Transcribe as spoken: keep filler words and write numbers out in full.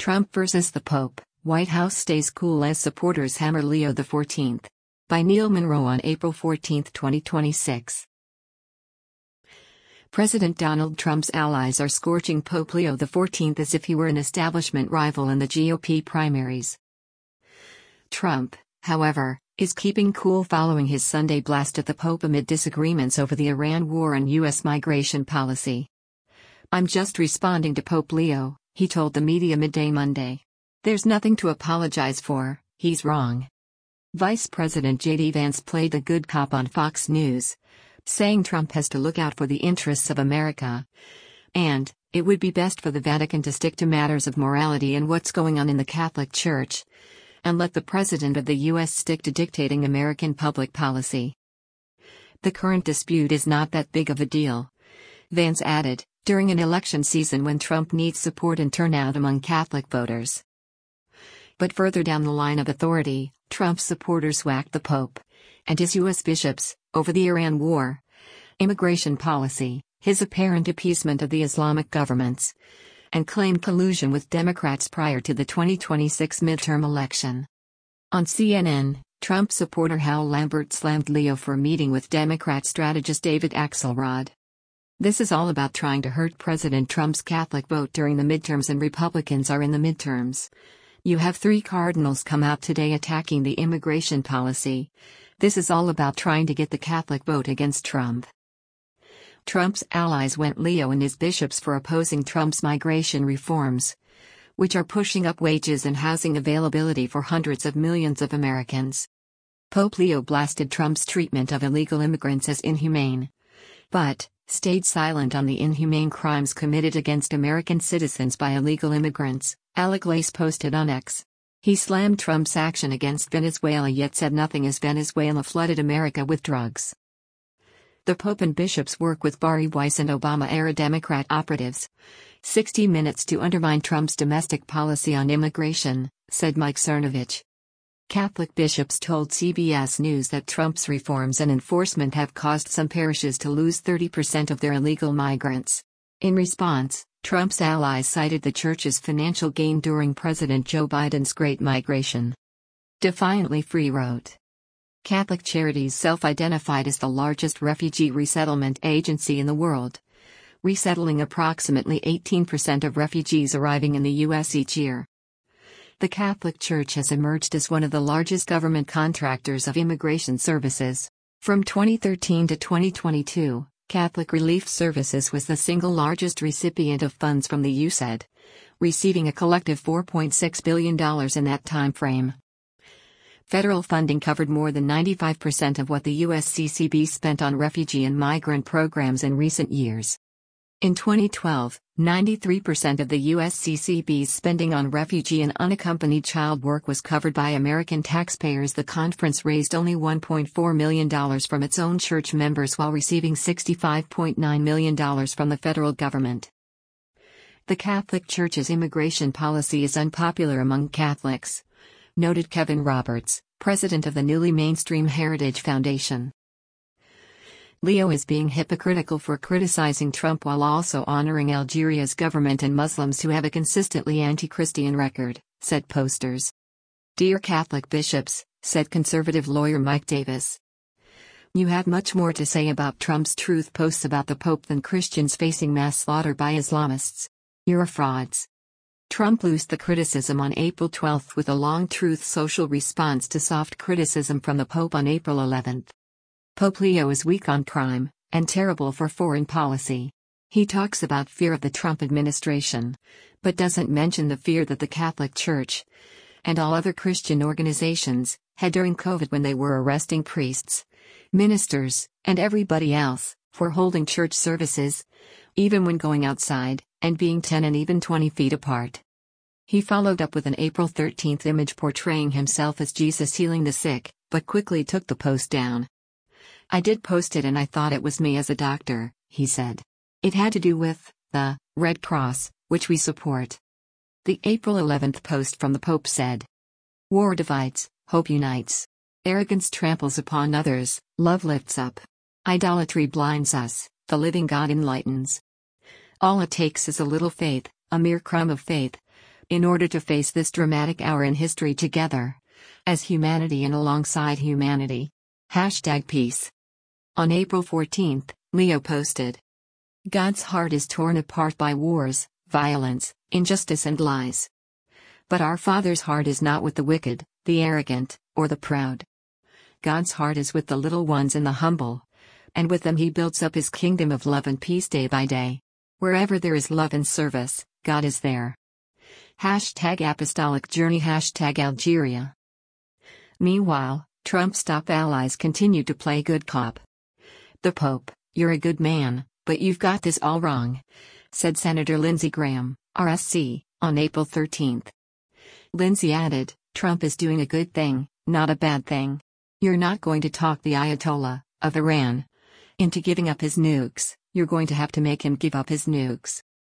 Trump versus the Pope, White House stays cool as supporters hammer Leo the fourteenth. By Neil Monroe on April fourteenth, twenty twenty-six. President Donald Trump's allies are scorching Pope Leo the fourteenth as if he were an establishment rival in the G O P primaries. Trump, however, is keeping cool following his Sunday blast at the Pope amid disagreements over the Iran war and U S migration policy. "I'm just responding to Pope Leo," he told the media midday Monday. "There's nothing to apologize for, he's wrong." Vice President J D Vance played the good cop on Fox News, saying Trump has to look out for the interests of America, and it would be best for the Vatican to stick to matters of morality and what's going on in the Catholic Church, and let the President of the U S stick to dictating American public policy. "The current dispute is not that big of a deal," Vance added, during an election season when Trump needs support and turnout among Catholic voters. But further down the line of authority, Trump's supporters whacked the Pope and his U S bishops over the Iran war, immigration policy, his apparent appeasement of the Islamic governments, and claimed collusion with Democrats prior to the twenty twenty-six midterm election. On C N N, Trump supporter Hal Lambert slammed Leo for a meeting with Democrat strategist David Axelrod. "This is all about trying to hurt President Trump's Catholic vote during the midterms, and Republicans are in the midterms. You have three cardinals come out today attacking the immigration policy. This is all about trying to get the Catholic vote against Trump." Trump's allies went Leo and his bishops for opposing Trump's migration reforms, which are pushing up wages and housing availability for hundreds of millions of Americans. Pope Leo blasted Trump's treatment of illegal immigrants as inhumane, but stayed silent on the inhumane crimes committed against American citizens by illegal immigrants, Alec Lace posted on X. He slammed Trump's action against Venezuela yet said nothing as Venezuela flooded America with drugs. The Pope and bishops work with Bari Weiss and Obama-era Democrat operatives. sixty minutes to undermine Trump's domestic policy on immigration, said Mike Cernovich. Catholic bishops told C B S News that Trump's reforms and enforcement have caused some parishes to lose thirty percent of their illegal migrants. In response, Trump's allies cited the church's financial gain during President Joe Biden's Great Migration. Defiantly Free wrote, "Catholic Charities self-identified as the largest refugee resettlement agency in the world, resettling approximately eighteen percent of refugees arriving in the U S each year. The Catholic Church has emerged as one of the largest government contractors of immigration services. From twenty thirteen to twenty twenty-two, Catholic Relief Services was the single largest recipient of funds from the U S A I D, receiving a collective four point six billion dollars in that time frame. Federal funding covered more than ninety-five percent of what the U S C C B spent on refugee and migrant programs in recent years. In twenty twelve, ninety-three percent of the U S C C B's spending on refugee and unaccompanied child work was covered by American taxpayers. The conference raised only one point four million dollars from its own church members while receiving sixty-five point nine million dollars from the federal government. The Catholic Church's immigration policy is unpopular among Catholics, noted Kevin Roberts, president of the newly mainstream Heritage Foundation. Leo is being hypocritical for criticizing Trump while also honoring Algeria's government and Muslims who have a consistently anti-Christian record, said posters. "Dear Catholic bishops," said conservative lawyer Mike Davis, "you have much more to say about Trump's truth posts about the Pope than Christians facing mass slaughter by Islamists. You're frauds." Trump loosed the criticism on April twelfth with a long Truth Social response to soft criticism from the Pope on April eleventh. Pope Leo is weak on crime, and terrible for foreign policy. He talks about fear of the Trump administration, but doesn't mention the fear that the Catholic Church, and all other Christian organizations, had during COVID when they were arresting priests, ministers, and everybody else, for holding church services, even when going outside, and being ten and even twenty feet apart. He followed up with an April thirteenth image portraying himself as Jesus healing the sick, but quickly took the post down. "I did post it and I thought it was me as a doctor," he said. "It had to do with the Red Cross, which we support." The April eleventh post from the Pope said, "War divides, hope unites. Arrogance tramples upon others, love lifts up. Idolatry blinds us, the living God enlightens. All it takes is a little faith, a mere crumb of faith, in order to face this dramatic hour in history together. As humanity and alongside humanity. Hashtag peace. On April fourteenth, Leo posted, God's heart is torn apart by wars, violence, injustice and lies. But our Father's heart is not with the wicked, the arrogant, or the proud. God's heart is with the little ones and the humble. And with them he builds up his kingdom of love and peace day by day. Wherever there is love and service, God is there. Hashtag Apostolic Journey. Hashtag Algeria. Meanwhile, Trump's top allies continue to play good cop. The Pope, you're a good man, but you've got this all wrong, said Senator Lindsey Graham, R S C, on April thirteenth. Lindsey added, Trump is doing a good thing, not a bad thing. You're not going to talk the Ayatollah of Iran into giving up his nukes, you're going to have to make him give up his nukes.